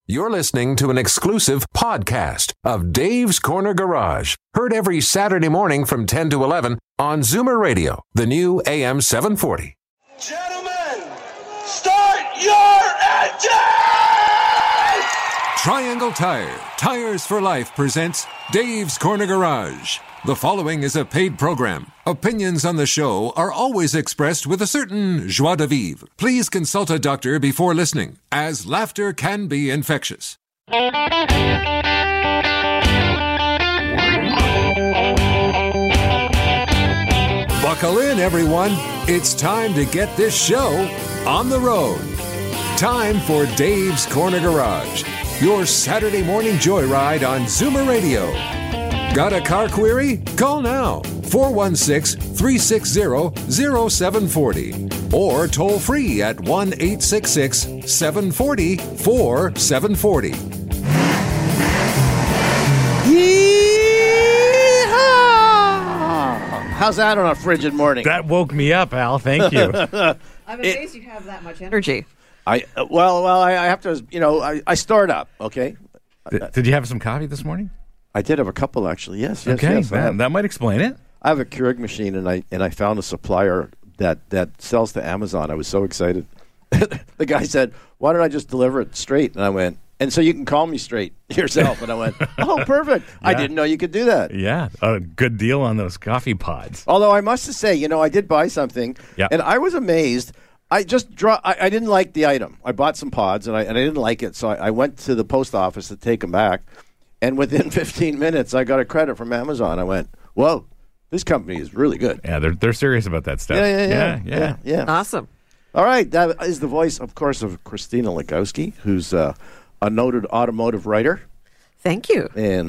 You're listening to an exclusive podcast of Dave's Corner Garage. Heard every Saturday morning from 10 to 11 on Zoomer Radio, the new AM 740. Gentlemen, start your engine! Triangle Tire, Tires for Life presents Dave's Corner Garage. The following is a paid program. Opinions on the show are always expressed with a certain joie de vivre. Please consult a doctor before listening, as laughter can be infectious. Buckle in, everyone. It's time to get this show on the road. Time for Dave's Corner Garage, your Saturday morning joyride on Zoomer Radio. Got a car query? Call now, 416-360-0740. Or toll free at 1-866-740-4740. Yeehaw! How's that on a frigid morning? That woke me up, Al. Thank you. I'm amazed you have that much energy. I have to, I start up, okay? Did you have some coffee this morning? I did have a couple, actually, yes. Okay, yes, that might explain it. I have a Keurig machine, and I found a supplier that sells to Amazon. I was so excited. The guy said, why don't I just deliver it straight? And I went, and so you can call me straight yourself. And I went, oh, perfect. Yeah. I didn't know you could do that. Yeah, a good deal on those coffee pods. Although I must say, I did buy something, and I was amazed. I didn't like the item. I bought some pods, and I didn't like it, so I went to the post office to take them back. And within 15 minutes, I got a credit from Amazon. I went, whoa, this company is really good. Yeah, they're serious about that stuff. Yeah. Awesome. All right, that is the voice, of course, of Christina Legowski, who's a noted automotive writer. Thank you.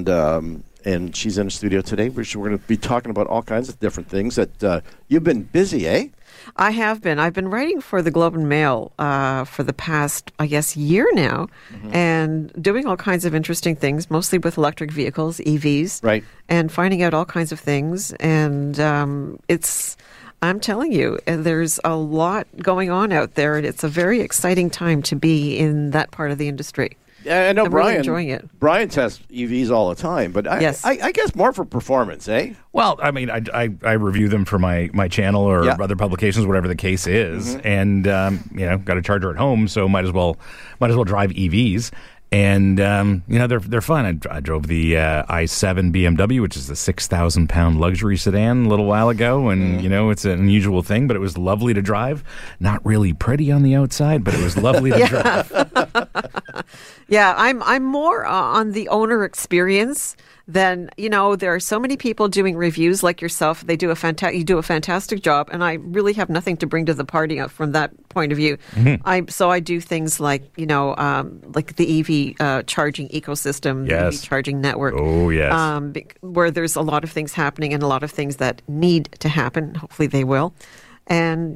And she's in the studio today. We're going to be talking about all kinds of different things that you've been busy, eh? I have been. I've been writing for the Globe and Mail for the past, I guess, year now, and doing all kinds of interesting things, mostly with electric vehicles, EVs, right? And finding out all kinds of things. And I'm telling you, there's a lot going on out there, and it's a very exciting time to be in that part of the industry. Yeah, I know. I'm Brian, really enjoying it. Brian tests EVs all the time, but yes. I guess more for performance, eh? Well, I mean, I review them for my channel or other publications, whatever the case is, and got a charger at home, so might as well drive EVs. And they're fun. I drove the i7 BMW, which is the 6,000-pound luxury sedan, a little while ago, and it's an unusual thing, but it was lovely to drive. Not really pretty on the outside, but it was lovely to drive. Yeah, I'm more on the owner experience than, there are so many people doing reviews like yourself. You do a fantastic job, and I really have nothing to bring to the party from that point of view. So I do things like, like the EV charging ecosystem, the EV charging network. Oh, yes. Where there's a lot of things happening and a lot of things that need to happen. Hopefully they will. And,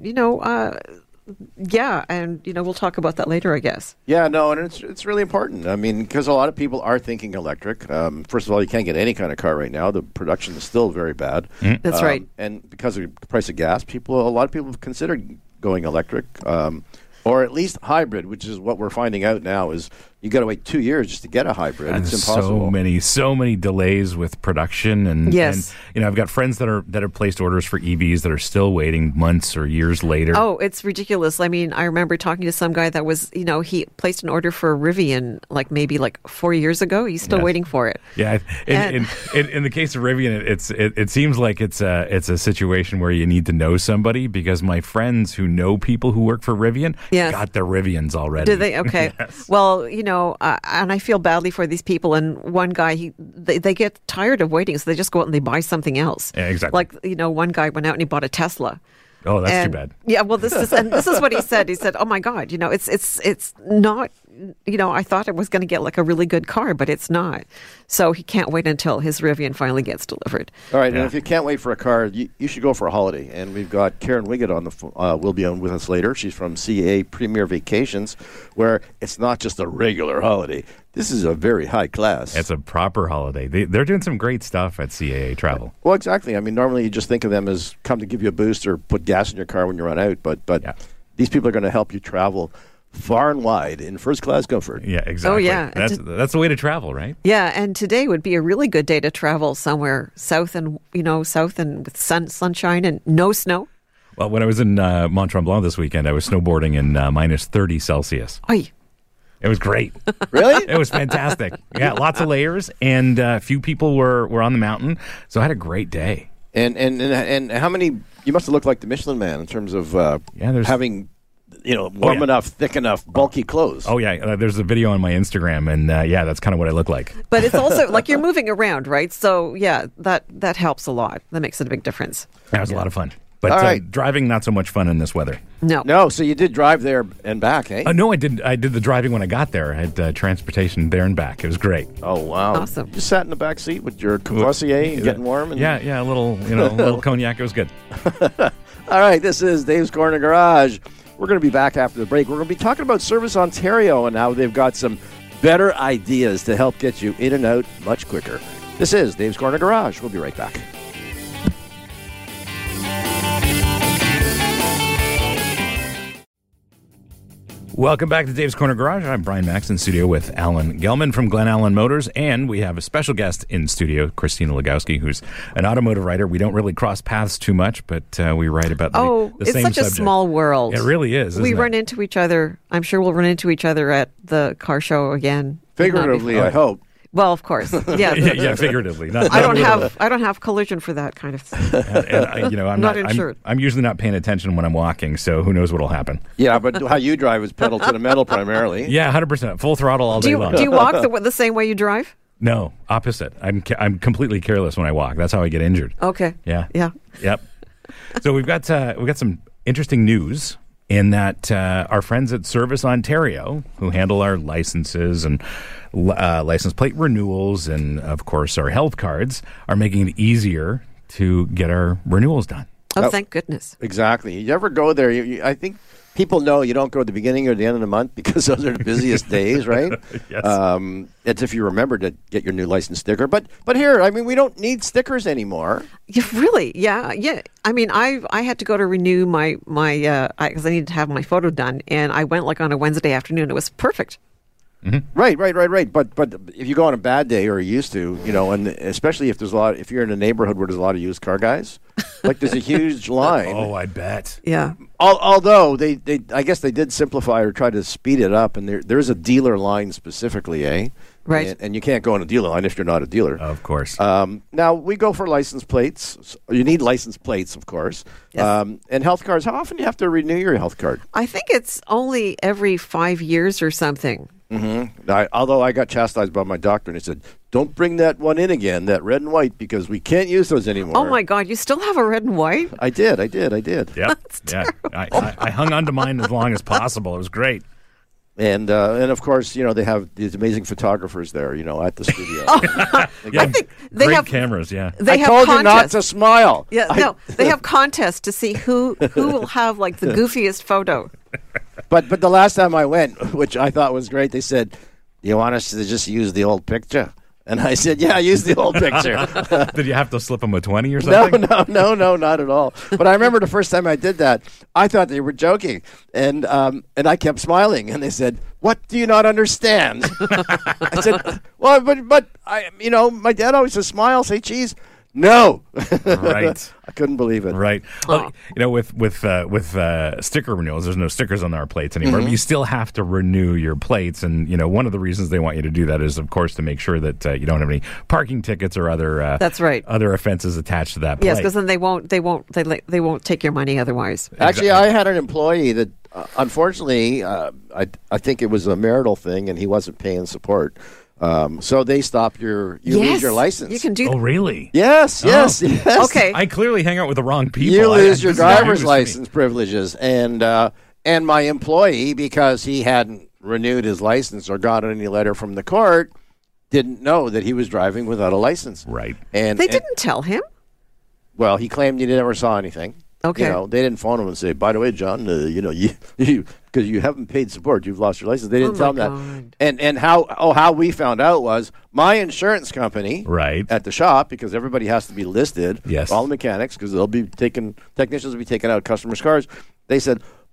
we'll talk about that later, I guess. Yeah, no, and it's really important. I mean, because a lot of people are thinking electric. First of all, you can't get any kind of car right now. The production is still very bad. That's right. And because of the price of gas, a lot of people have considered going electric, or at least hybrid, which is what we're finding out now is you got to wait 2 years just to get a hybrid. And it's impossible. So many delays with production, and I've got friends that have placed orders for EVs that are still waiting months or years later. Oh, it's ridiculous. I mean, I remember talking to some guy that was, he placed an order for a Rivian maybe 4 years ago. He's still waiting for it. Yeah, in the case of Rivian, it seems like it's a situation where you need to know somebody, because my friends who know people who work for Rivian got their Rivians already. Did they? Okay. Yes. Well, and I feel badly for these people. And one guy, they get tired of waiting, so they just go out and they buy something else. Yeah, exactly. One guy went out and he bought a Tesla. Oh, that's too bad. Yeah, well, this is what he said. He said, "Oh my God, it's not. I thought it was going to get a really good car, but it's not. So he can't wait until his Rivian finally gets delivered." All right, and if you can't wait for a car, you should go for a holiday. And we've got Karen Wiggett on the phone. Will be on with us later. She's from CAA Premier Vacations, where it's not just a regular holiday. This is a very high class. It's a proper holiday. They're doing some great stuff at CAA Travel. Well, exactly. I mean, normally you just think of them as come to give you a boost or put gas in your car when you run out. But these people are going to help you travel far and wide in first-class comfort. Yeah, exactly. Oh, yeah. That's the way to travel, right? Yeah, and today would be a really good day to travel somewhere south and with sunshine and no snow. Well, when I was in Mont Tremblant this weekend, I was snowboarding in minus 30 Celsius. Oy. It was great. Really? It was fantastic. Yeah, lots of layers, and a few people were on the mountain, so I had a great day. And how many? You must have looked like the Michelin Man in terms of having, warm enough, thick enough, bulky clothes. Oh yeah, there's a video on my Instagram, and that's kind of what I look like. But it's also like you're moving around, right? So yeah, that helps a lot. That makes it a big difference. That was a lot of fun. But driving, not so much fun in this weather. No. So you did drive there and back, eh? No, I did the driving when I got there. I had transportation there and back. It was great. Oh, wow. Awesome. You sat in the back seat with your Courvoisier and getting warm? And... Yeah, a little cognac. It was good. All right, this is Dave's Corner Garage. We're going to be back after the break. We're going to be talking about Service Ontario and how they've got some better ideas to help get you in and out much quicker. This is Dave's Corner Garage. We'll be right back. Welcome back to Dave's Corner Garage. I'm Brian Max in studio with Alan Gelman from Glen Allen Motors, and we have a special guest in studio, Christina Legowski, who's an automotive writer. We don't really cross paths too much, but we write about the same subject. It's such a small world. It really is, We run into each other. I'm sure we'll run into each other at the car show again. Figuratively, I hope. Well, of course, yeah. yeah, figuratively. I don't have collision for that kind of thing. I'm not insured. I'm usually not paying attention when I'm walking, so who knows what'll happen. Yeah, but how you drive is pedal to the metal primarily. Yeah, 100%, full throttle all day long. Do you walk the same way you drive? No, opposite. I'm completely careless when I walk. That's how I get injured. Okay. Yeah. Yep. So we've got some interesting news in that our friends at Service Ontario, who handle our licenses and license plate renewals and, of course, our health cards, are making it easier to get our renewals done. Oh, thank goodness. Exactly. You ever go there, I think people know you don't go at the beginning or the end of the month because those are the busiest days, right? Yes. It's if you remember to get your new license sticker. But here, I mean, we don't need stickers anymore. Yeah, really? Yeah. I mean, I had to go to renew my because I needed to have my photo done, and I went like on a Wednesday afternoon. It was perfect. Mm-hmm. Right. But if you go on a bad day, or you used to, and especially if if you're in a neighborhood where there's a lot of used car guys, like there's a huge line. Oh, I bet. Yeah. Although they I guess they did simplify or try to speed it up, and there's a dealer line specifically, eh? Right. And you can't go on a dealer line if you're not a dealer. Of course. Now, we go for license plates. You need license plates, of course. Yes. And health cards. How often do you have to renew your health card? I think it's only every 5 years or something. Mm-hmm. Although I got chastised by my doctor, and he said, don't bring that one in again, that red and white, because we can't use those anymore. Oh, my God. You still have a red and white? I did. Yep. Yeah. I hung on to mine as long as possible. It was great. And of course, they have these amazing photographers there, at the studio. I think they great have cameras. Yeah, they have told contests. you not to smile. Yeah, they have contests to see who will have like the goofiest photo. But the last time I went, which I thought was great, they said, "Do you want us to just use the old picture?" And I said, "Yeah, use the old picture." Did you have to slip them a 20 or something? No, not at all. But I remember the first time I did that, I thought they were joking, and I kept smiling, and they said, "What do you not understand?" I said, "Well, but I, my dad always says smile, say cheese." No. Right. I couldn't believe it. Right. Well, with sticker renewals, there's no stickers on our plates anymore. Mm-hmm. But you still have to renew your plates, and one of the reasons they want you to do that is, of course, to make sure that you don't have any parking tickets or other that's right, other offenses attached to that plate. Yes, because then they won't take your money otherwise. Actually, I had an employee that unfortunately I think it was a marital thing, and he wasn't paying support. So they stop you lose your license. You can do. Oh, really? Yes. Okay. I clearly hang out with the wrong people. You lose your driver's license privileges, and my employee, because he hadn't renewed his license or got any letter from the court, didn't know that he was driving without a license. Right. And they didn't tell him. Well, he claimed he never saw anything. Okay. They didn't phone him and say, "By the way, John, you because you haven't paid support, you've lost your license." They didn't tell him that. And how we found out was my insurance company, right, at the shop, because everybody has to be listed. Yes. All the mechanics, because technicians will be taking out customers' cars. They said,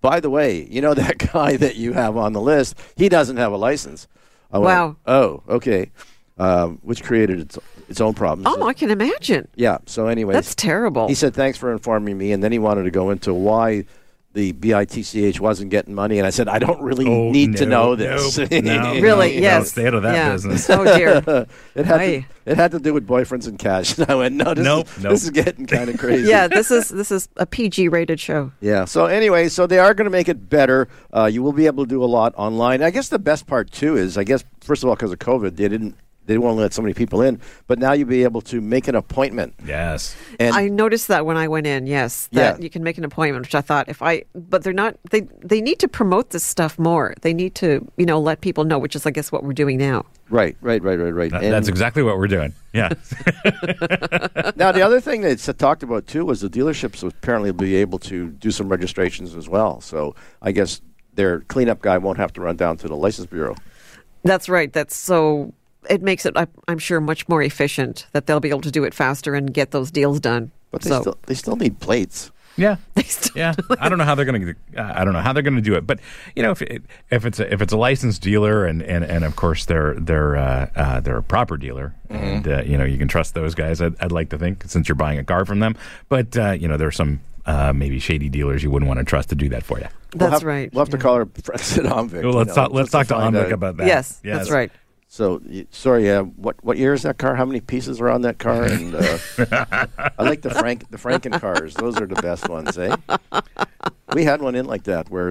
by the way, you know that guy that you have on the list, he doesn't have a license. I went, Wow. oh, okay. Which created its own problems. Oh, I can imagine. Yeah, so anyways. That's terrible. He said, thanks for informing me, and then he wanted to go into why the BITCH wasn't getting money, and I said, I don't really need to know this. No, Really? no, Yes. Stay out of that business. Oh, dear. It had to do with boyfriends and cash. And I went, no, this is getting kind of crazy. Yeah, this is a PG-rated show. Yeah. So anyway, so they are going to make it better. You will be able to do a lot online. I guess the best part too is, I guess first of all, because of COVID, they won't let so many people in. But now you'll be able to make an appointment. Yes. And I noticed that when I went in. Yes, that you can make an appointment. Which I thought, but they're not. They need to promote this stuff more. They need to, let people know. Which is, I guess, what we're doing now. Right. That's exactly what we're doing. Yeah. Now, the other thing that's talked about, too, was the dealerships will apparently be able to do some registrations as well. So I guess their cleanup guy won't have to run down to the license bureau. That's right. It makes it, I'm sure, much more efficient that they'll be able to do it faster and get those deals done. But they still need plates. Yeah, I don't know how they're going to do it, but if it's a licensed dealer and of course they're a proper dealer, and you can trust those guys. I'd like to think, since you're buying a car from them, but there's some maybe shady dealers you wouldn't want to trust to do that for you. That's right. We'll have to call our friends at Omvic. Well, let's talk to Omvic about that. Yes, that's right. So, sorry, what year is that car? How many pieces are on that car? And I like the Franken cars. Those are the best ones, eh? We had one in like that where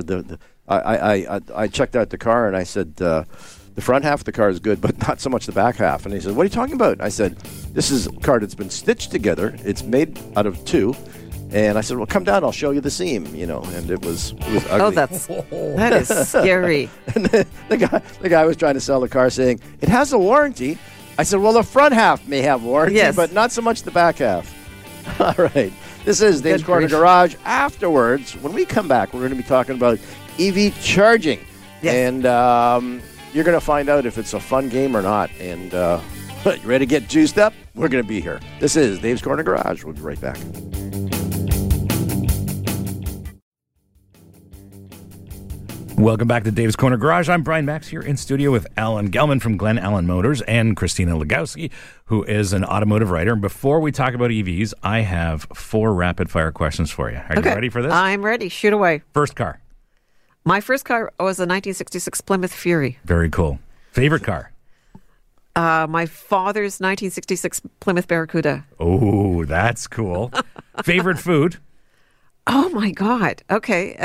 I checked out the car and I said, the front half of the car is good, but not so much the back half. And he said, what are you talking about? I said, this is a car that's been stitched together. It's made out of two. And I said, well, come down, I'll show you the seam, and it was ugly. Oh, that is scary. And the guy was trying to sell the car saying, it has a warranty. I said, well, the front half may have warranty, but not so much the back half. All right. This is Dave's Corner Garage. Afterwards, when we come back, we're going to be talking about EV charging. Yes. And you're going to find out if it's a fun game or not. And you ready to get juiced up? We're going to be here. This is Dave's Corner Garage. We'll be right back. Welcome back to Dave's Corner Garage. I'm Brian Max here in studio with Alan Gelman from Glen Allen Motors and Christina Legowski, who is an automotive writer. And before we talk about EVs, I have 4 rapid-fire questions for you. Are you ready for this? I'm ready. Shoot away. First car. My first car was a 1966 Plymouth Fury. Very cool. Favorite car? My father's 1966 Plymouth Barracuda. Oh, that's cool. Favorite food? Oh, my God. Okay.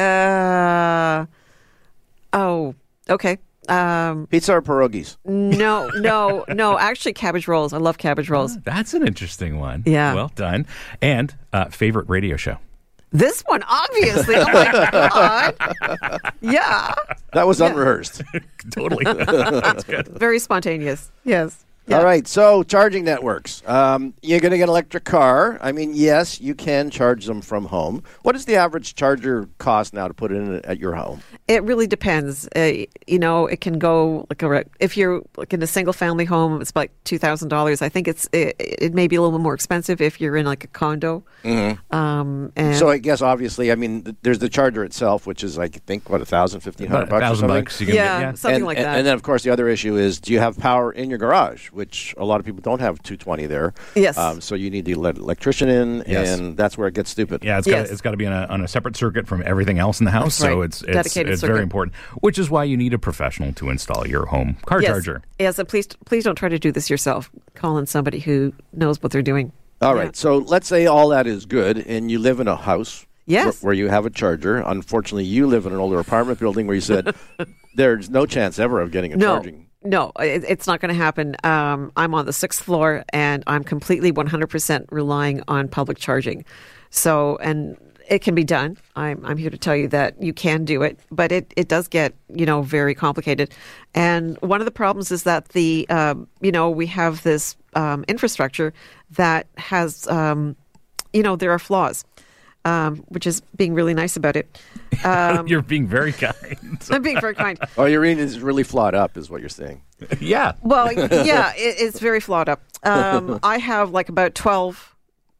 Okay. Pizza or pierogies? No. Actually, cabbage rolls. I love cabbage rolls. That's an interesting one. Yeah. Well done. And favorite radio show? This one, obviously. Oh, my God. Yeah. That was unrehearsed. Totally. That's good. Very spontaneous. Yes. Yeah. All right, so charging networks. You're going to get an electric car. I mean, yes, you can charge them from home. What does the average charger cost now to put in at your home? It really depends. It can go if you're in a single family home, it's like $2,000. I think it may be a little bit more expensive if you're in like a condo. Mm-hmm. So I guess obviously, I mean, there's the charger itself, which is I think what $1,000, $1,500 $1,000 bucks. You can get, something like that. And then of course the other issue is, do you have power in your garage? Which a lot of people don't have 220 there. Yes. So you need to let an electrician in, and that's where it gets stupid. Yeah, it's got to be on a separate circuit from everything else in the house. That's so right. it's very important, which is why you need a professional to install your home car charger. Yes, and please don't try to do this yourself. Call in somebody who knows what they're doing. All right, so let's say all that is good, and you live in a house where you have a charger. Unfortunately, you live in an older apartment building where you said there's no chance ever of getting a charging. No, it's not going to happen. I'm on the 6th floor, and I'm completely 100% relying on public charging. So, and it can be done. I'm here to tell you that you can do it, but it does get, very complicated. And one of the problems is that we have this infrastructure that has, there are flaws. Which is being really nice about it. You're being very kind. I'm being very kind. Oh, your reading is really flawed up, is what you're saying. Yeah. Well, yeah, it's very flawed up. I have like about 12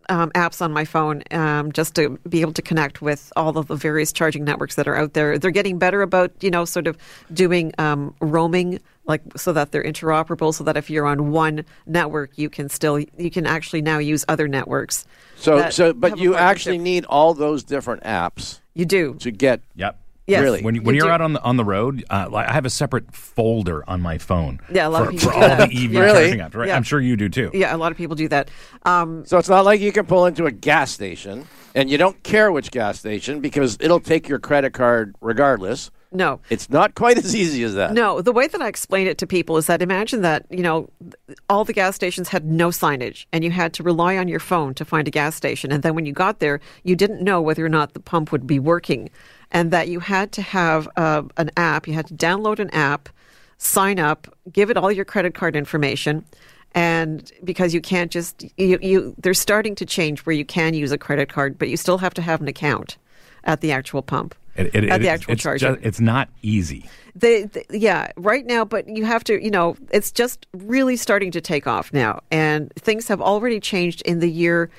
apps on my phone just to be able to connect with all of the various charging networks that are out there. They're getting better about, sort of doing roaming, like so that they're interoperable, so that if you're on one network, you can actually now use other networks. But you actually need all those different apps. You do to get. Yep. Yes, really? When you're out on the road, I have a separate folder on my phone. Yeah, a lot of people for do all that. the EV Really? charging apps. Right? Yeah. I'm sure you do too. Yeah, a lot of people do that. So it's not like you can pull into a gas station and you don't care which gas station because it'll take your credit card regardless. No. It's not quite as easy as that. No, the way that I explain it to people is that imagine that, all the gas stations had no signage and you had to rely on your phone to find a gas station. And then when you got there, you didn't know whether or not the pump would be working, and that you had to have an app. You had to download an app, sign up, give it all your credit card information. And because you can't just, they're starting to change where you can use a credit card, but you still have to have an account at the actual pump. At the actual charger. It's not easy. Right now, but you have to, it's just really starting to take off now. And things have already changed in the year.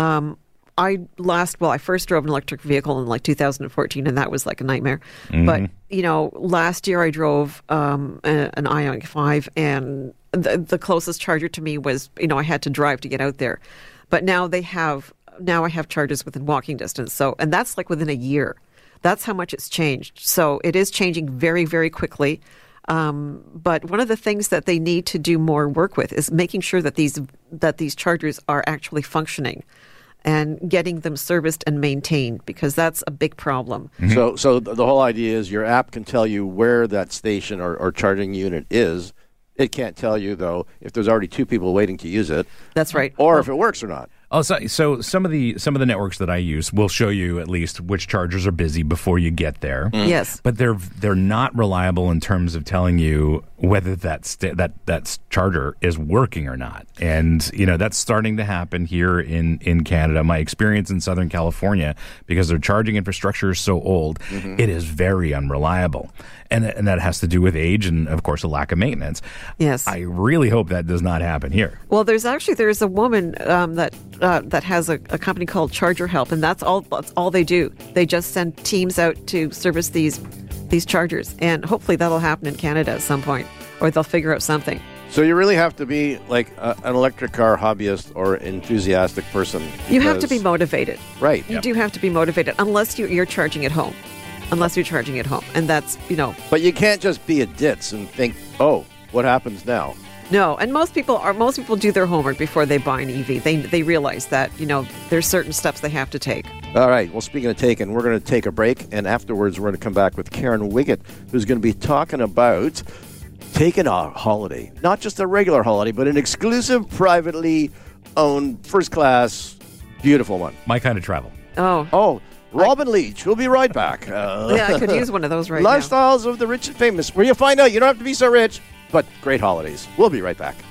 I first drove an electric vehicle in like 2014, and that was like a nightmare. Mm-hmm. But, last year I drove an Ioniq 5, and the closest charger to me was, I had to drive to get out there. But now I have chargers within walking distance. And that's like within a year. That's how much it's changed. So it is changing very, very quickly. But one of the things that they need to do more work with is making sure that these chargers are actually functioning and getting them serviced and maintained, because that's a big problem. Mm-hmm. So the whole idea is your app can tell you where that station or charging unit is. It can't tell you, though, if there's already two people waiting to use it. That's right. Or if it works or not. Oh, so some of the networks that I use will show you at least which chargers are busy before you get there. Mm. Yes, but they're not reliable in terms of telling you whether that charger is working or not. And that's starting to happen here in Canada. My experience in Southern California, because their charging infrastructure is so old, mm-hmm. It is very unreliable, and that has to do with age and, of course, a lack of maintenance. Yes, I really hope that does not happen here. Well, there's a woman that has a company called Charger Help, and that's all they do. They just send teams out to service these chargers, and hopefully that'll happen in Canada at some point, or they'll figure out something. So you really have to be like an electric car hobbyist or enthusiastic person. You have to be motivated. Right. You do have to be motivated, unless you're charging at home. And that's, But you can't just be a ditz and think, oh, what happens now? No, and most people do their homework before they buy an EV. They realize that, there's certain steps they have to take. All right. Well, speaking of taking, we're going to take a break, and afterwards we're going to come back with Karen Wiggett, who's going to be talking about taking a holiday. Not just a regular holiday, but an exclusive, privately owned, first-class, beautiful one. My kind of travel. Oh, Robin Leach. We'll be right back. Yeah, I could use one of those right now. Lifestyles of the rich and famous, where you find out you don't have to be so rich, but great holidays. We'll be right back.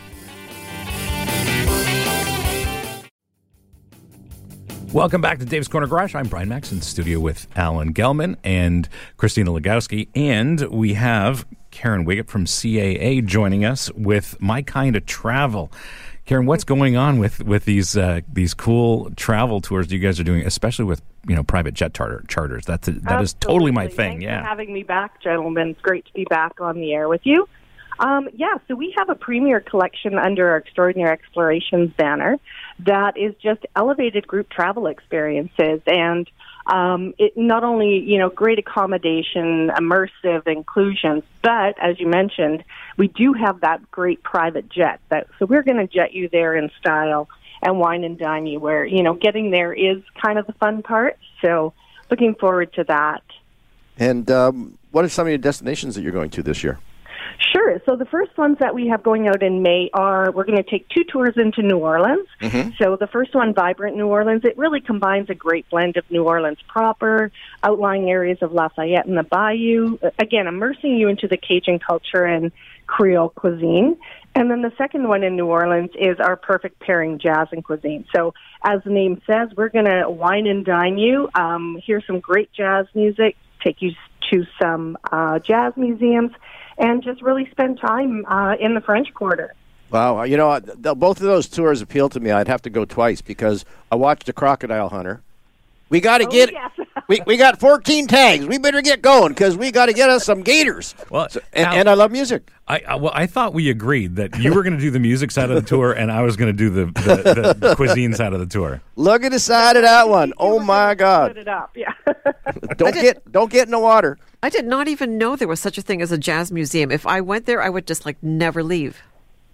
Welcome back to Dave's Corner Garage. I'm Brian Max in studio with Alan Gelman and Christina Legowski, and we have Karen Wiggett from CAA joining us with My Kind of Travel. Karen, what's going on with these cool travel tours you guys are doing, especially with private jet charters? That is totally my thing. Thanks for having me back, gentlemen. It's great to be back on the air with you. So we have a premier collection under our Extraordinary Explorations banner that is just elevated group travel experiences, and it not only, great accommodation, immersive inclusions, but as you mentioned, we do have that great private jet. So we're going to jet you there in style and wine and dine you, where, getting there is kind of the fun part. So looking forward to that. And what are some of your destinations that you're going to this year? Sure. So the first ones that we have going out in May we're going to take 2 tours into New Orleans. Mm-hmm. So the first one, Vibrant New Orleans, it really combines a great blend of New Orleans proper, outlying areas of Lafayette and the Bayou, again, immersing you into the Cajun culture and Creole cuisine. And then the second one in New Orleans is our perfect pairing, jazz and cuisine. So as the name says, we're going to wine and dine you, hear some great jazz music, take you to some jazz museums, and just really spend time in the French Quarter. Wow, both of those tours appeal to me. I'd have to go twice because I watched The Crocodile Hunter. We got to Yes. we got 14 tags. We better get going because we got to get us some gators. Well, and I love music. I thought we agreed that you were going to do the music side of the tour and I was going to do the cuisine side of the tour. Look at the side of that one. Oh my God! Put it up, yeah. Don't get in the water. I did not even know there was such a thing as a jazz museum. If I went there, I would just never leave.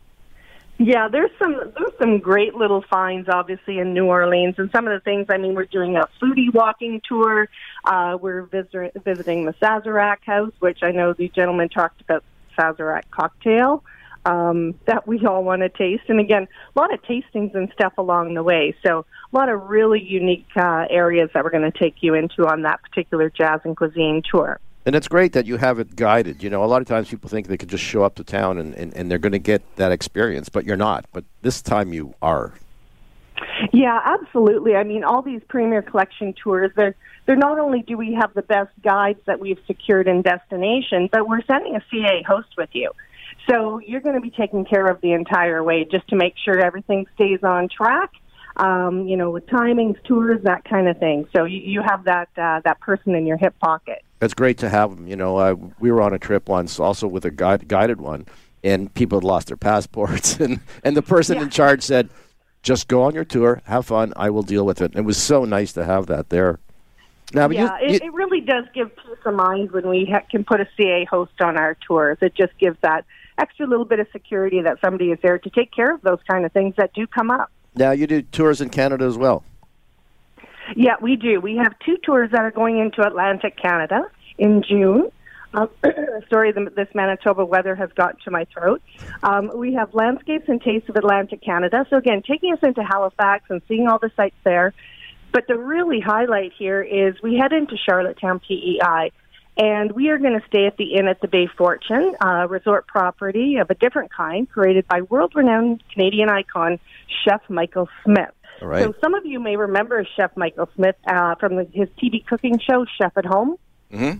Yeah, there's some great little finds, obviously, in New Orleans, and some of the things. I mean, we're doing a foodie walking tour. We're visiting the Sazerac House, which I know the gentleman talked about. Sazerac cocktail that we all want to taste, and again, a lot of tastings and stuff along the way. So, a lot of really unique areas that we're going to take you into on that particular jazz and cuisine tour. And it's great that you have it guided. A lot of times people think they could just show up to town and they're going to get that experience, but you're not. But this time you are. Yeah, absolutely. I mean, all these Premier Collection tours, they're not only do we have the best guides that we've secured in destination, but we're sending a CA host with you. So you're going to be taken care of the entire way just to make sure everything stays on track, with timings, tours, that kind of thing. So you have that person in your hip pocket. It's great to have them. We were on a trip once, also with a guided one, and people had lost their passports, and the person in charge said, "Just go on your tour, have fun. I will deal with it." And it was so nice to have that there. Now, it really does give peace of mind when we can put a CA host on our tours. It just gives that extra little bit of security that somebody is there to take care of those kind of things that do come up. Now, you do tours in Canada as well. Yeah, we do. We have 2 tours that are going into Atlantic Canada in June. Sorry, this Manitoba weather has got to my throat. We have Landscapes and Tastes of Atlantic Canada. So again, taking us into Halifax and seeing all the sites there. But the really highlight here is we head into Charlottetown, PEI, and we are going to stay at the Inn at the Bay Fortune, resort property of a different kind, created by world-renowned Canadian icon Chef Michael Smith. All right. So some of you may remember Chef Michael Smith from his TV cooking show, Chef at Home. Mm-hmm.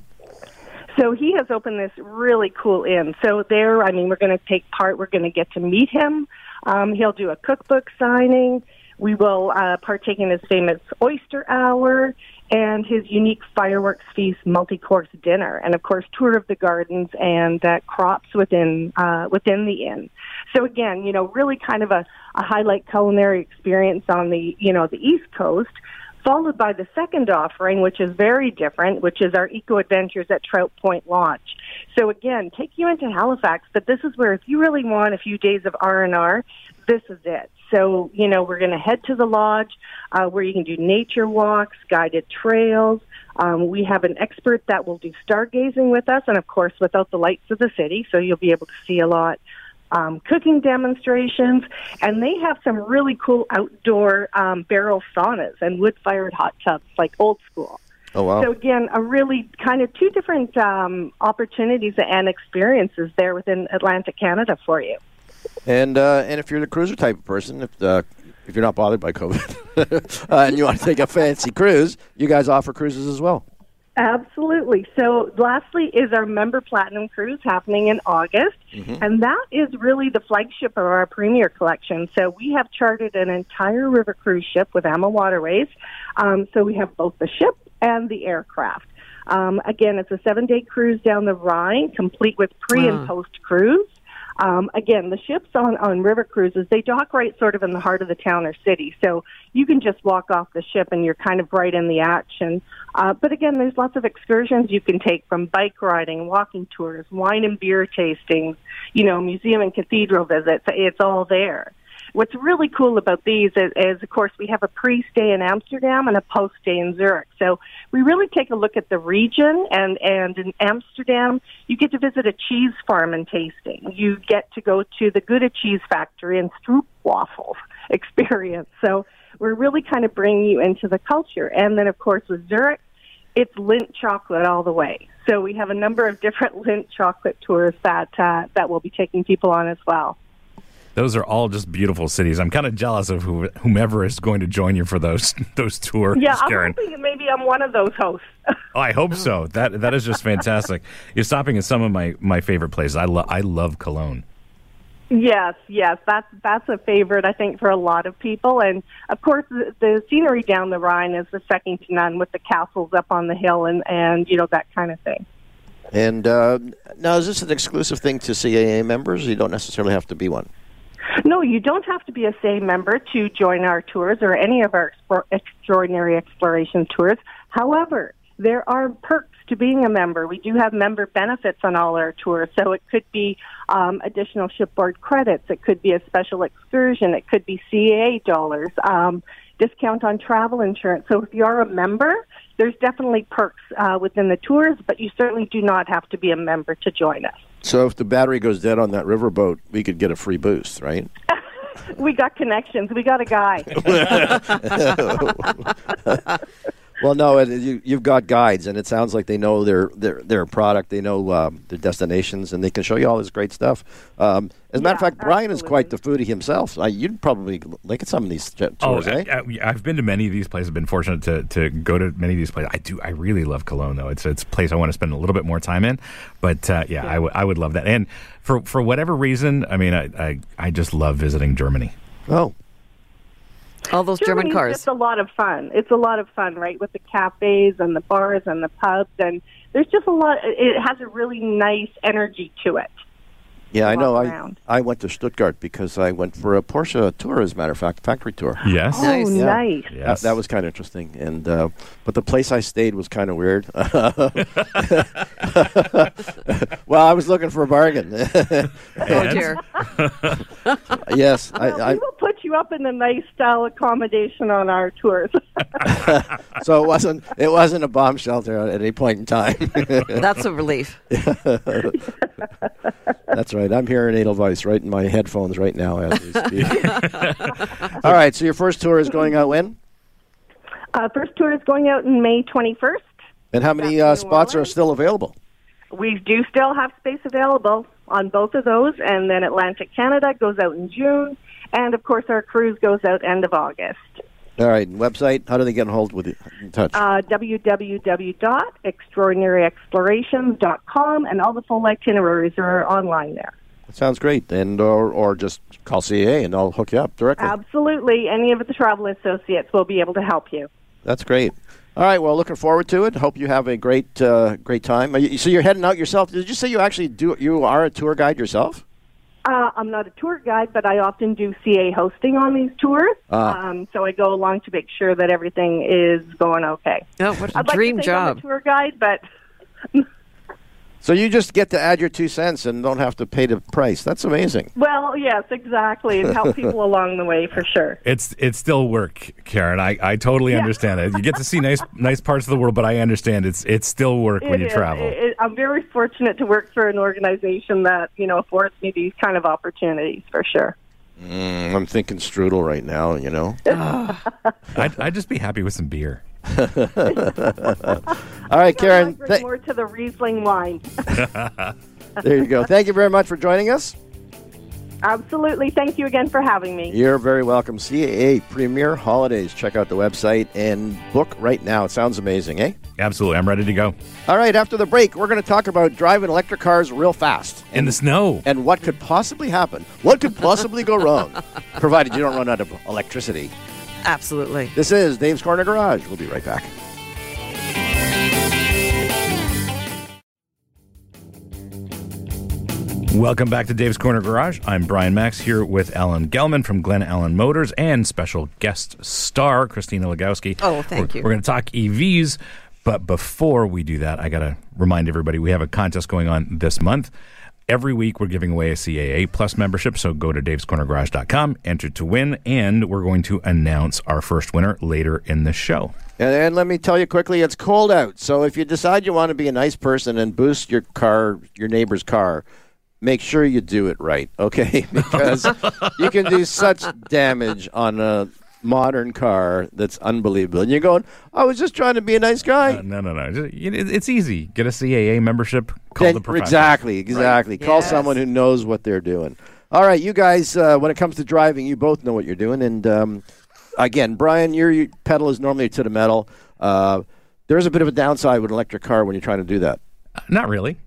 So he has opened this really cool inn. So there, we're going to take part. We're going to get to meet him. He'll do a cookbook signing. We will partake in his famous oyster hour and his unique fireworks feast multi-course dinner. And, of course, tour of the gardens and crops within the inn. So, again, really kind of a highlight culinary experience on the East Coast, followed by the second offering, which is very different, which is our Eco Adventures at Trout Point Lodge. So, again, take you into Halifax, but this is where if you really want a few days of R&R, this is it. So, we're going to head to the lodge where you can do nature walks, guided trails. We have an expert that will do stargazing with us, and, of course, without the lights of the city, so you'll be able to see a lot. Cooking demonstrations, and they have some really cool outdoor barrel saunas and wood-fired hot tubs, like old school. Oh, wow. So, again, a really kind of 2 different opportunities and experiences there within Atlantic Canada for you. And if you're the cruiser type of person, if you're not bothered by COVID and you want to take a fancy cruise, you guys offer cruises as well. Absolutely. So lastly is our Member Platinum Cruise happening in August, and that is really the flagship of our Premier Collection. So we have chartered an entire river cruise ship with AMA Waterways. So we have both the ship and the aircraft. Again, it's a 7-day cruise down the Rhine, complete with pre- and post-cruise. Again, the ships on river cruises, they dock right sort of in the heart of the town or city. So you can just walk off the ship and you're kind of right in the action. But again, there's lots of excursions you can take, from bike riding, walking tours, wine and beer tastings, museum and cathedral visits. It's all there. What's really cool about these is, of course, we have a pre-stay in Amsterdam and a post-stay in Zurich. So we really take a look at the region, and in Amsterdam, you get to visit a cheese farm and tasting. You get to go to the Gouda Cheese Factory and Stroopwafels experience. So we're really kind of bringing you into the culture. And then, of course, with Zurich, it's Lindt chocolate all the way. So we have a number of different Lindt chocolate tours that we'll be taking people on as well. Those are all just beautiful cities. I'm kind of jealous of whomever is going to join you for those tours. Yeah, Karen. I'm hoping maybe I'm one of those hosts. Oh, I hope so. That is just fantastic. You're stopping at some of my favorite places. I love Cologne. Yes, that's a favorite, I think, for a lot of people. And, of course, the scenery down the Rhine is the second to none with the castles up on the hill and that kind of thing. And now, is this an exclusive thing to CAA members? You don't necessarily have to be one. No, you don't have to be a CAA member to join our tours or any of our extraordinary exploration tours. However, there are perks to being a member. We do have member benefits on all our tours, so it could be additional shipboard credits, it could be a special excursion, it could be CAA dollars, discount on travel insurance. So if you are a member, there's definitely perks within the tours, but you certainly do not have to be a member to join us. So if the battery goes dead on that riverboat, we could get a free boost, right? We got connections. We got a guy. Well, no, you've got guides, and it sounds like they know their product, they know their destinations, and they can show you all this great stuff. As a matter of fact, Brian is quite the foodie himself. You'd probably like some of these tours, eh? I've been to many of these places. I've been fortunate to go to many of these places. I really love Cologne, though. It's a place I want to spend a little bit more time in. But, I would love that. And for whatever reason, I mean, I just love visiting Germany. Oh. All those German cars. It's a lot of fun. It's a lot of fun, right, with the cafes and the bars and the pubs. And there's just a lot. It has a really nice energy to it. Yeah, I know. I went to Stuttgart because I went for a Porsche tour, as a matter of fact, factory tour. Yes. Oh, nice. Yeah. Nice. Yes. That was kind of interesting. And but the place I stayed was kind of weird. Well, I was looking for a bargain. Oh, dear. Yes. We will put you up in a nice style accommodation on our tours. So it wasn't a bomb shelter at any point in time. That's a relief. That's right. I'm hearing Edelweiss right in my headphones right now as we speak. All right. So your first tour is going out when? First tour is going out in May 21st. And how many spots are still available? We do still have space available on both of those. And then Atlantic Canada goes out in June. And, of course, our cruise goes out end of August. All right. Website, how do they get in touch? www.extraordinaryexplorations.com, and all the full itineraries are online there. That sounds great. And or just call CAA and I'll hook you up directly. Absolutely. Any of the travel associates will be able to help you. That's great. All right. Well, looking forward to it. Hope you have a great time. So you're heading out yourself. Did you say you actually you are a tour guide yourself? I'm not a tour guide, but I often do CA hosting on these tours. So I go along to make sure that everything is going okay. Oh, what a I'd dream like to say job. I'm a tour guide, but... So you just get to add your 2 cents and don't have to pay the price. That's amazing. Well, yes, exactly, and help people along the way for sure. It's still work, Karen. I totally understand it. You get to see nice parts of the world, but I understand it's still work when you travel. I'm very fortunate to work for an organization that affords me these kind of opportunities for sure. I'm thinking strudel right now. I'd just be happy with some beer. All right, Karen. More to the Riesling wine. There you go. Thank you very much for joining us. Absolutely. Thank you again for having me. You're very welcome. CAA Premier Holidays. Check out the website and book right now. It sounds amazing, eh? Absolutely. I'm ready to go. All right. After the break, we're going to talk about driving electric cars real fast. In the snow. And what could possibly happen. What could possibly go wrong, provided you don't run out of electricity. Absolutely. This is Dave's Corner Garage. We'll be right back. Welcome back to Dave's Corner Garage. I'm Brian Max here with Alan Gelman from Glen Allen Motors and special guest star Christina Legowski. Oh, thank you. We're going to talk EVs, but before we do that, I got to remind everybody we have a contest going on this month. Every week, we're giving away a CAA Plus membership, so go to davescornergarage.com, enter to win, and we're going to announce our first winner later in the show. And let me tell you quickly, it's cold out, so if you decide you want to be a nice person and boost your neighbor's car, make sure you do it right, okay? Because you can do such damage on a modern car that's unbelievable. And you're going, I was just trying to be a nice guy. No. It's easy. Get a CAA membership. Call the professionals. Exactly. Right. Call Yes. someone who knows what they're doing. All right, you guys, when it comes to driving, you both know what you're doing. And, again, Brian, your pedal is normally to the metal. There's a bit of a downside with an electric car when you're trying to do that. Not really.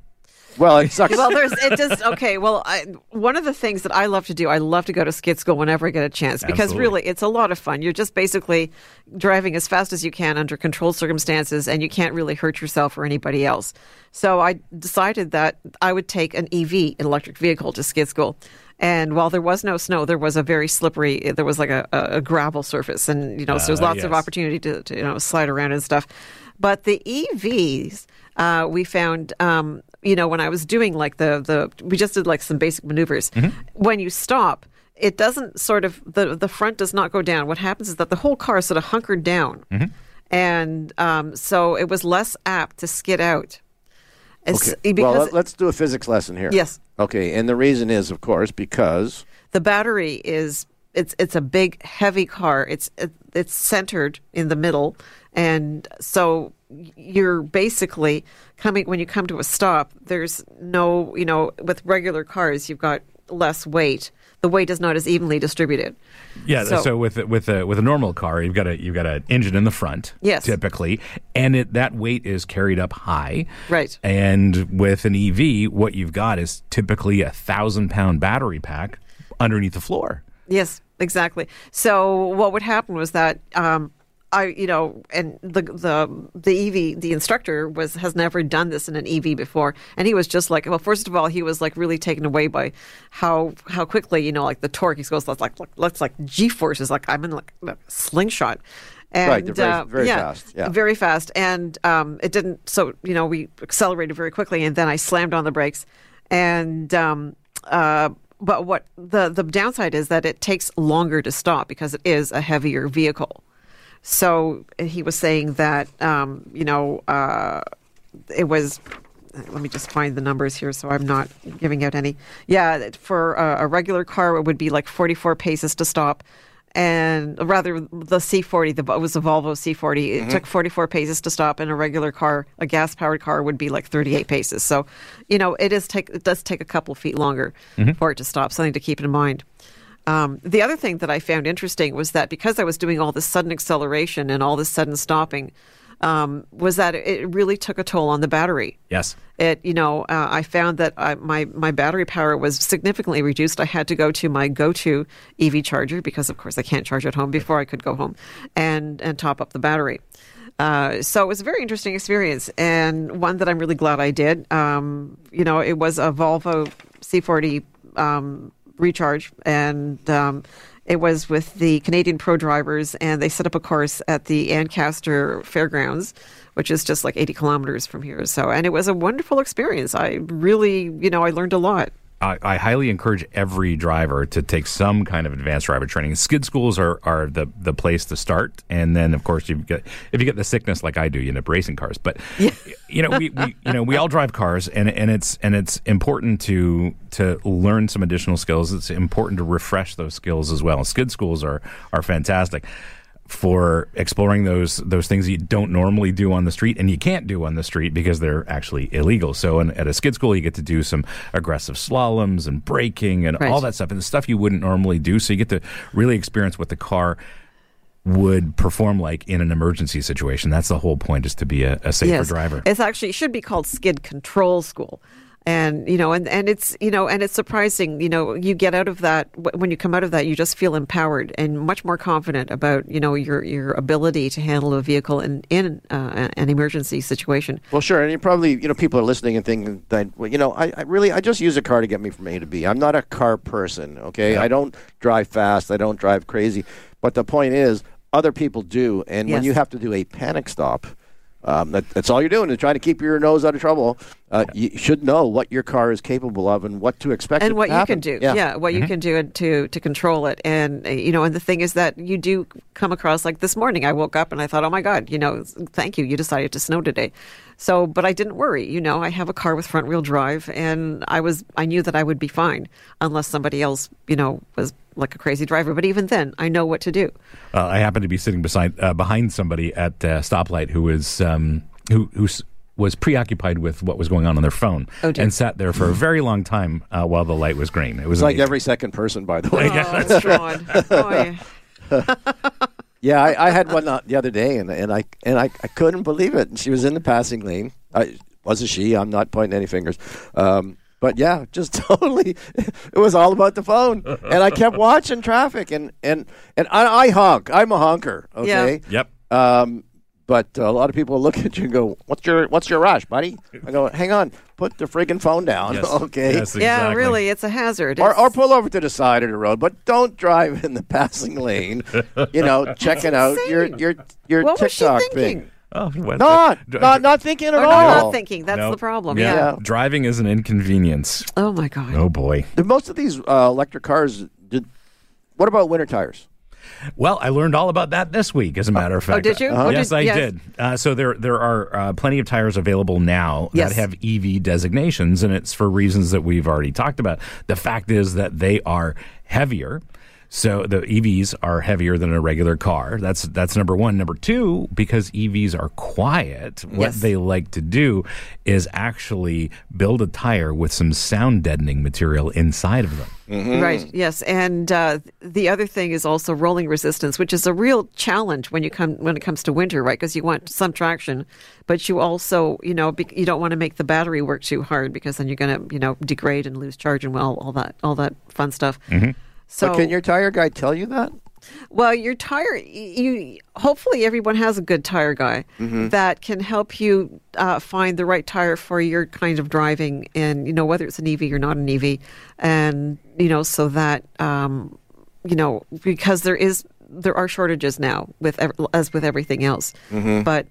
Well, it sucks. Well, one of the things that I love to do, I love to go to skid school whenever I get a chance because Absolutely. really it's a lot of fun. You're just basically driving as fast as you can under controlled circumstances and you can't really hurt yourself or anybody else. So I decided that I would take an EV, an electric vehicle, to skid school. And while there was no snow, there was a very slippery, there was like a gravel surface. And, so there's lots of opportunity to slide around and stuff. But the EVs, we found, when I was doing like we just did like some basic maneuvers. Mm-hmm. When you stop, it doesn't the front does not go down. What happens is that the whole car is sort of hunkered down. Mm-hmm. And so it was less apt to skid out. Okay. Well, let's do a physics lesson here. Yes. Okay, and the reason is, of course, because the battery is it's a big, heavy car. It's centered in the middle, and so you're basically when you come to a stop. There's no, with regular cars, you've got less weight. The weight is not as evenly distributed. Yeah. So with a normal car, you've got an engine in the front, yes, typically, and that weight is carried up high, right? And with an EV, what you've got is typically 1,000-pound battery pack underneath the floor. Yes, exactly. So what would happen was that and the EV, the instructor has never done this in an EV before, and he was just like, well, first of all, he was like really taken away by how quickly, like the torque. He goes, that's like G-forces, like I'm in like a slingshot. And, right, they're very fast. Yeah. Very fast. And it didn't, so, we accelerated very quickly, and then I slammed on the brakes. And but what the downside is that it takes longer to stop because it is a heavier vehicle. So he was saying that, it was, let me just find the numbers here so I'm not giving out any. Yeah, for a regular car, it would be like 44 paces to stop. And rather, the C40, it was a Volvo C40. It took 44 paces to stop, and a regular car, a gas-powered car, would be like 38 paces. So, it does take a couple of feet longer for it to stop, something to keep in mind. The other thing that I found interesting was that because I was doing all this sudden acceleration and all this sudden stopping, was that it really took a toll on the battery. Yes. I found that my battery power was significantly reduced. I had to go to my go-to EV charger because, of course, I can't charge at home before I could go home and top up the battery. So it was a very interesting experience and one that I'm really glad I did. It was a Volvo C40 recharge, and it was with the Canadian Pro Drivers, and they set up a course at the Ancaster Fairgrounds, which is just like 80 kilometers from here. So, and it was a wonderful experience. I really, I learned a lot. I highly encourage every driver to take some kind of advanced driver training. Skid schools are the place to start, and then of course if you get the sickness like I do, you end up racing cars. But we all drive cars, and it's important to learn some additional skills. It's important to refresh those skills as well. Skid schools are fantastic for exploring those things that you don't normally do on the street, and you can't do on the street because they're actually illegal. So at a skid school, you get to do some aggressive slaloms and braking and all that stuff, and the stuff you wouldn't normally do. So you get to really experience what the car would perform like in an emergency situation. That's the whole point, is to be a safer driver. It should be called skid control school. And, and it's surprising, you get out of that, when you come out of that, you just feel empowered and much more confident about, your ability to handle a vehicle in an emergency situation. Well, sure. And you probably, people are listening and thinking that, I just use a car to get me from A to B. I'm not a car person, okay? Yeah. I don't drive fast. I don't drive crazy. But the point is, other people do. And when you have to do a panic stop, that's all you're doing is trying to keep your nose out of trouble. You should know what your car is capable of and what to expect and what to you happen. can do. Yeah, what you can do to control it. And and the thing is that you do come across, like this morning, I woke up and I thought, oh my God, thank you. You decided to snow today. So, but I didn't worry. I have a car with front wheel drive, and I knew that I would be fine unless somebody else, was like a crazy driver. But even then, I know what to do. I happened to be sitting behind somebody at a stoplight who was who was preoccupied with what was going on their phone and sat there for a very long time while the light was green. It was like every second person, by the way. Oh, that's Ron. Oh, yeah. Yeah, I had one the other day, and I couldn't believe it. And she was in the passing lane. Was a she. I'm not pointing any fingers. But yeah, just totally, it was all about the phone. And I kept watching traffic, and I honk. I'm a honker, okay? Yeah. Yep. But a lot of people look at you and go, what's your rush, buddy? I go, hang on, put the friggin' phone down, Yes. okay? Yes, exactly. Yeah, really, it's a hazard. Or pull over to the side of the road, but don't drive in the passing lane, checking out your What was she TikTok thinking? thing. Oh, what? Not thinking at Or all. not thinking. That's Nope. the problem. Yeah. Yeah. Driving is an inconvenience. Oh, my God. Oh, boy. Most of these electric cars, what about winter tires? Well, I learned all about that this week, as a matter of fact. Oh, did you? Yes, I did. So there are plenty of tires available now Yes. that have EV designations, and it's for reasons that we've already talked about. The fact is that they are heavier. So the EVs are heavier than a regular car. That's number one. Number two, because EVs are quiet, what Yes. they like to do is actually build a tire with some sound deadening material inside of them. Right. Yes, and the other thing is also rolling resistance, which is a real challenge when it comes to winter, right? Because you want some traction, but you also, you don't want to make the battery work too hard because then you're going to, degrade and lose charge and all that fun stuff. Mm-hmm. So, But can your tire guy tell you that? well, your tire, hopefully everyone has a good tire guy that can help you find the right tire for your kind of driving, and whether it's an EV or not an EV, and so that because there are shortages now as with everything else, but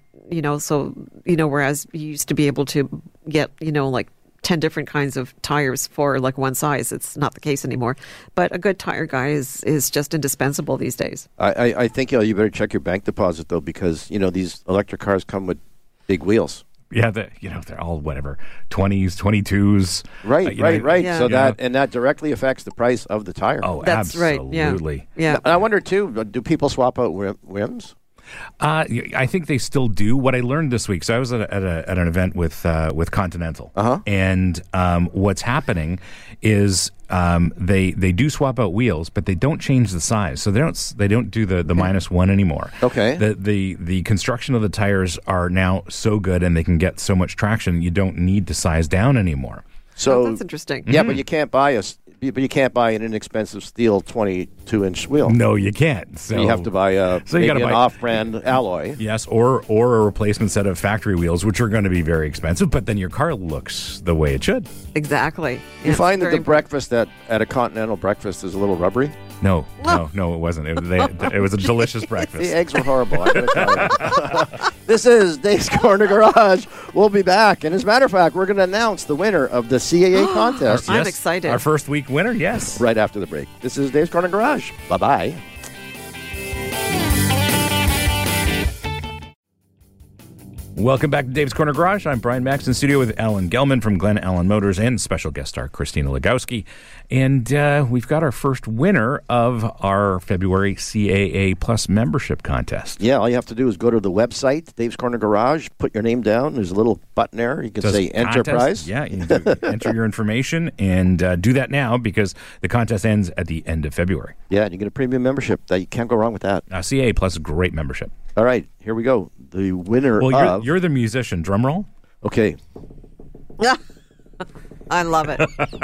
whereas you used to be able to get like 10 different kinds of tires for like one size. It's not the case anymore. But a good tire guy is just indispensable these days. I think you better check your bank deposit, though, because, these electric cars come with big wheels. Yeah, they're all whatever 20s, 22s. Right. Yeah. So that directly affects the price of the tire. Oh, That's right. absolutely. Yeah. And I wonder, too, do people swap out rims? I think they still do. What I learned this week, so I was at an event with Continental, and what's happening is they do swap out wheels, but they don't change the size. So they don't do the -1 anymore. Okay. The construction of the tires are now so good, and they can get so much traction. You don't need to size down anymore. So that's interesting. Yeah, but you can't buy an inexpensive steel 22-inch wheel. No, you can't. So you have to buy maybe an off-brand alloy. Yes, or a replacement set of factory wheels, which are going to be very expensive, but then your car looks the way it should. Exactly. You find that the breakfast at a Continental breakfast is a little rubbery? No, it wasn't. It was a delicious breakfast. The eggs were horrible, I'm going to tell you. This is Dave's Corner Garage. We'll be back. And as a matter of fact, we're going to announce the winner of the CAA contest I'm excited. Our first week winner, yes. right after the break. This is Dave's Corner Garage. Bye-bye. Welcome back to Dave's Corner Garage. I'm Brian Max in studio with Alan Gelman from Glen Allen Motors and special guest star Christina Legowski. And we've got our first winner of our February CAA Plus membership contest. Yeah, all you have to do is go to the website, Dave's Corner Garage, put your name down. There's a little button there. You can say enter prize. Yeah, you need to enter your information and do that now because the contest ends at the end of February. Yeah, and you get a premium membership. You can't go wrong with that. CAA Plus, great membership. All right, here we go. The winner Well, you're the musician. Drum roll. Okay. I love it.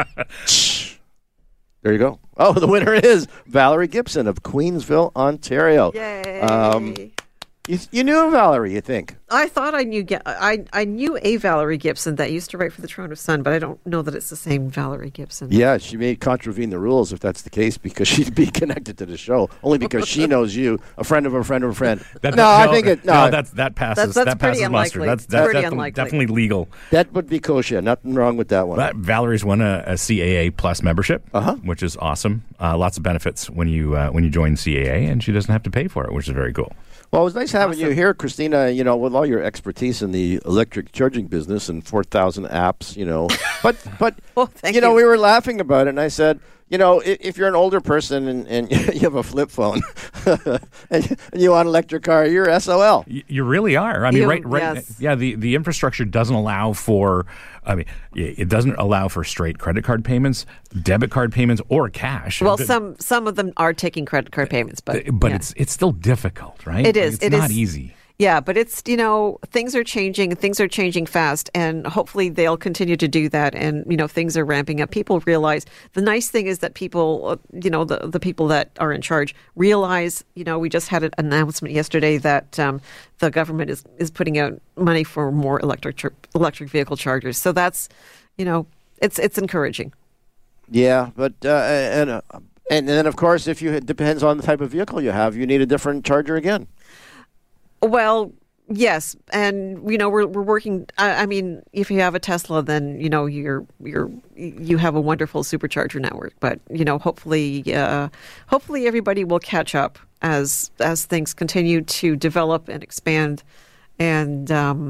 There you go. Oh, the winner is Valerie Gibson of Queensville, Ontario. Yay. You knew Valerie, you think? I thought I knew. I knew a Valerie Gibson that used to write for the Toronto Sun, but I don't know that it's the same Valerie Gibson. Yeah, she may contravene the rules if that's the case because she'd be connected to the show only because she knows you, a friend of a friend of a friend. That passes. That's that pretty passes muster. unlikely. That's Pretty unlikely. definitely legal. That would be kosher. Nothing wrong with that one. Valerie's won a CAA Plus membership, which is awesome. Lots of benefits when you join CAA, and she doesn't have to pay for it, which is very cool. Well, it was nice having you here, Christina, with all your expertise in the electric charging business and 4,000 apps, But Well, thank you. we were laughing about it, and I said, if you're an older person and you have a flip phone and you want an electric car, you're SOL. You really are. I mean, right. Yes. Yeah, the infrastructure doesn't allow for. It doesn't allow for straight credit card payments, debit card payments, or cash. Well, some of them are taking credit card payments, but yeah. It's still difficult, right? It is. It's It not is. easy. Yeah, but it's, things are changing fast, and hopefully they'll continue to do that. And, things are ramping up. People realize, the nice thing is that people, the people that are in charge realize, we just had an announcement yesterday that the government is putting out money for more electric vehicle chargers. So that's, it's encouraging. Yeah, but, and then, of course, it depends on the type of vehicle you have, you need a different charger again. Well, yes, and we're working. I mean, if you have a Tesla, then you have a wonderful supercharger network. But hopefully everybody will catch up as things continue to develop and expand. And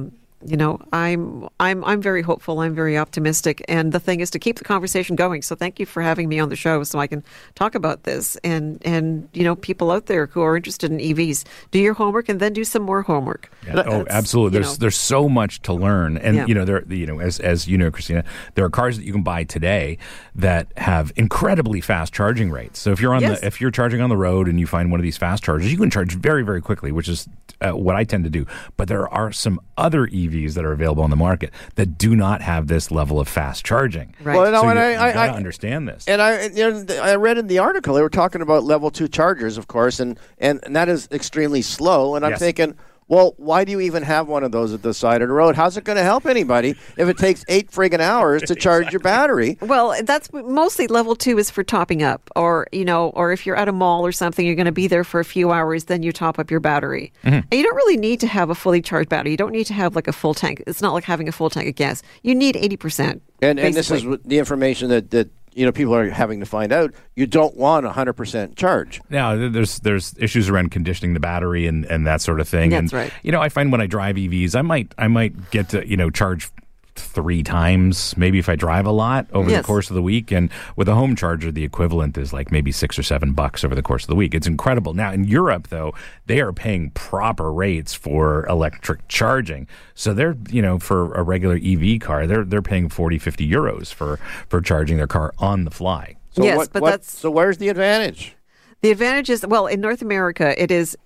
I'm very hopeful. I'm very optimistic. And the thing is to keep the conversation going. So thank you for having me on the show so I can talk about this. And people out there who are interested in EVs, do your homework and then do some more homework. Yeah. Oh, absolutely. There's so much to learn. And, as you know, Christina, there are cars that you can buy today that have incredibly fast charging rates. So if you're if you're charging on the road and you find one of these fast chargers, you can charge very, very quickly, which is what I tend to do. But there are some other EVs that are available on the market that do not have this level of fast charging. Right. Well, so you got to understand this. And I read in the article they were talking about level 2 chargers, of course, and that is extremely slow. And I'm thinking, well, why do you even have one of those at the side of the road? How's it going to help anybody if it takes 8 friggin' hours to charge your battery? Well, that's mostly level 2 is for topping up, or if you're at a mall or something, you're going to be there for a few hours, then you top up your battery. Mm-hmm. And you don't really need to have a fully charged battery. You don't need to have like a full tank. It's not like having a full tank of gas. You need 80%. And this is the information that people are having to find out. You don't want 100% charge. Now, there's issues around conditioning the battery and that sort of thing. That's right. right. I find when I drive EVs, I might get to charge 3 times, maybe if I drive a lot over the course of the week. And with a home charger, the equivalent is like maybe $6 or $7 over the course of the week. It's incredible. Now, in Europe, though, they are paying proper rates for electric charging. So they're, for a regular EV car, they're paying 40, 50 euros for charging their car on the fly. So so where's the advantage? The advantage is, well, in North America, it is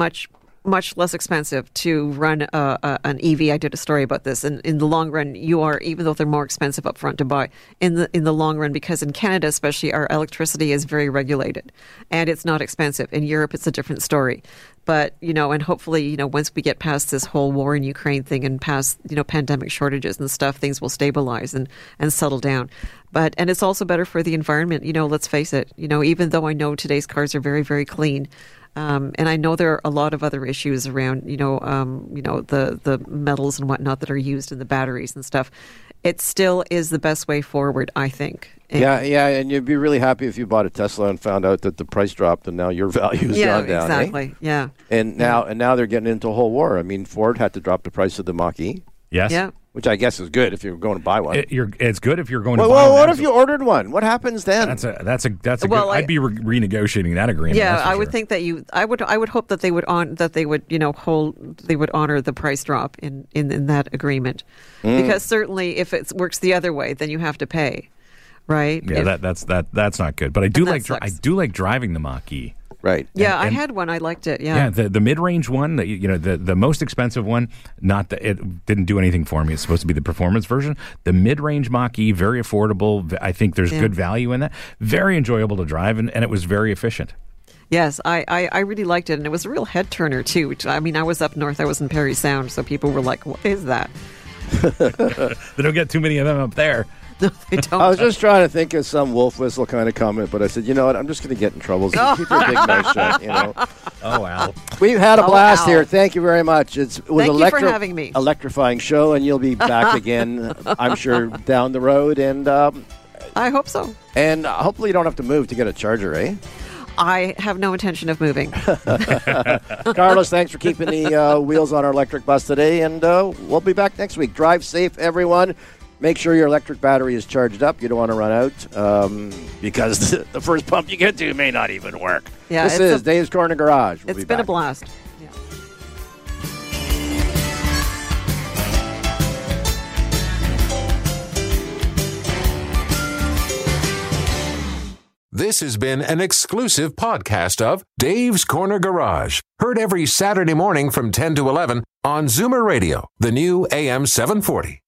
much less expensive to run an EV. I did a story about this. And in the long run, even though they're more expensive up front to buy, in the long run, because in Canada especially, our electricity is very regulated and it's not expensive. In Europe, it's a different story. But, and hopefully, once we get past this whole war in Ukraine thing and past, pandemic shortages and stuff, things will stabilize and settle down. And it's also better for the environment. Let's face it, even though I know today's cars are very, very clean. And I know there are a lot of other issues around, the metals and whatnot that are used in the batteries and stuff. It still is the best way forward, I think. Yeah, and you'd be really happy if you bought a Tesla and found out that the price dropped and now your value's gone down. Exactly. Eh? Yeah. And now they're getting into a whole war. I mean, Ford had to drop the price of the Mach-E. Yes. Yeah. Which I guess is good if you're going to buy one. It's good if you're going to buy one. Well, what if you ordered one? What happens then? That's a good. I'd be renegotiating that agreement. Yeah, I would think that I would hope that they would they would honor the price drop in that agreement, because certainly if it works the other way, then you have to pay, right? Yeah, that's not good. But I do like driving the Mach-E. Right. Yeah, I had one. I liked it. Yeah. Yeah. The mid-range one, the most expensive one, it didn't do anything for me. It's supposed to be the performance version. The mid-range Mach-E, very affordable. I think there's good value in that. Very enjoyable to drive, and it was very efficient. Yes, I really liked it, and it was a real head turner too. Which, I mean, I was up north. I was in Parry Sound, so people were like, "What is that?" They don't get too many of them up there. No, they don't. I was just trying to think of some wolf whistle kind of comment, but I said, you know what? I'm just going to get in trouble. So keep your big mouth shut. Oh, wow. We've had a blast here. Thank you very much. Thank you for having me. Electrifying show, and you'll be back again, I'm sure, down the road. And I hope so. And hopefully you don't have to move to get a charger, eh? I have no intention of moving. Carlos, thanks for keeping the wheels on our electric bus today, and we'll be back next week. Drive safe, everyone. Make sure your electric battery is charged up. You don't want to run out because the first pump you get to may not even work. Yeah, this is Dave's Corner Garage. It's been a blast. This has been an exclusive podcast of Dave's Corner Garage. Heard every Saturday morning from 10 to 11 on Zoomer Radio, the new AM 740.